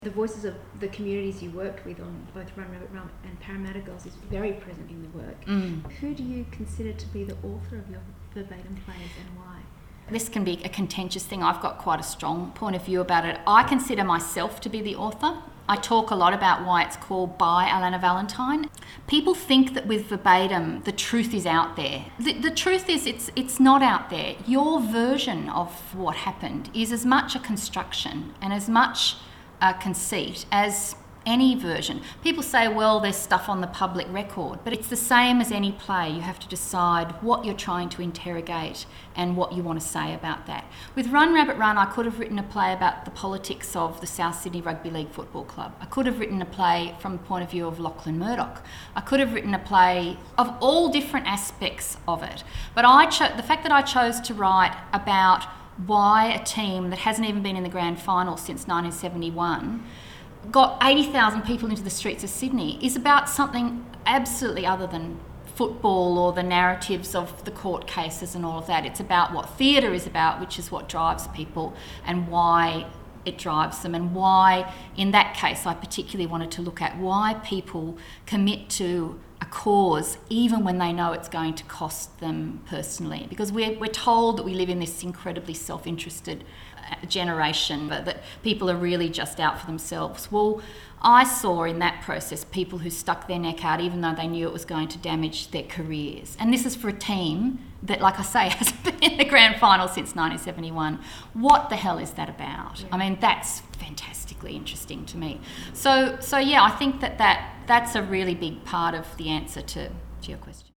The voices of the communities you worked with on both Run Rabbit Run and Parramatta Girls is very present in the work. Who do you consider to be the author of your verbatim plays and why? This can be a contentious thing. I've got quite a strong point of view about it. I consider myself to be the author. I talk a lot about why it's called by Alana Valentine. People think that with verbatim, the truth is out there. The truth is it's not out there. Your version of what happened is as much a construction and as much a conceit as any version. People say, well, there's stuff on the public record, but it's the same as any play. You have to decide what you're trying to interrogate and what you want to say about that. With Run Rabbit Run, I could have written a play about the politics of the South Sydney Rugby League Football Club. I could have written a play from the point of view of Lachlan Murdoch. I could have written a play of all different aspects of it. But the fact that I chose to write about why a team that hasn't even been in the grand final since 1971 got 80,000 people into the streets of Sydney is about something absolutely other than football or the narratives of the court cases and all of that. It's about what theatre is about, which is what drives people and why it drives them, and why, in that case, I particularly wanted to look at why people commit to a cause even when they know it's going to cost them personally. Because we're told that we live in this incredibly self-interested generation, but that people are really just out for themselves. Well, I saw in that process people who stuck their neck out even though they knew it was going to damage their careers. And this is for a team that, like I say, hasn't been in the grand final since 1971. What the hell is that about? Yeah. I mean, that's fantastically interesting to me. So yeah, I think that's a really big part of the answer to your question.